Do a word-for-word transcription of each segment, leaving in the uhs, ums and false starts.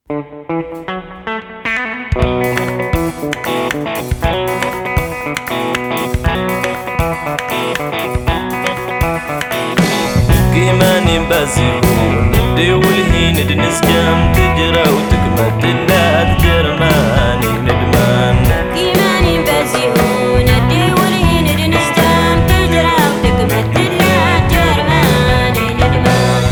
كيماني بازيون ندي والهين دنسكام تجرى وتكمت لا تجرماني ندمان كيماني بازيون ندي والهين دنسكام تجرى وتكمت لا تجرماني ندمان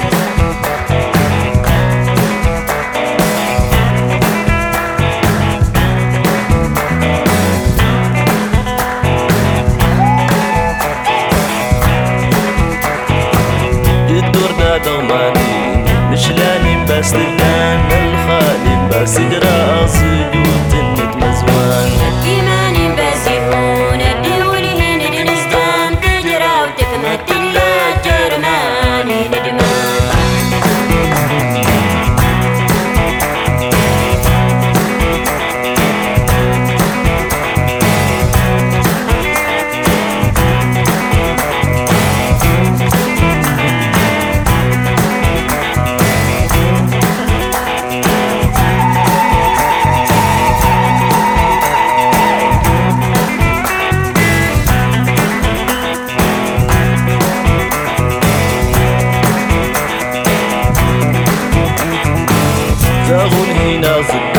دوماني مشلاني بس لان الخالي بس راس جوت النت مزوان كيماني بازيون ندي والهين دنسكام تجرى وتكمت لا تجرماني ندمان زاغون هنا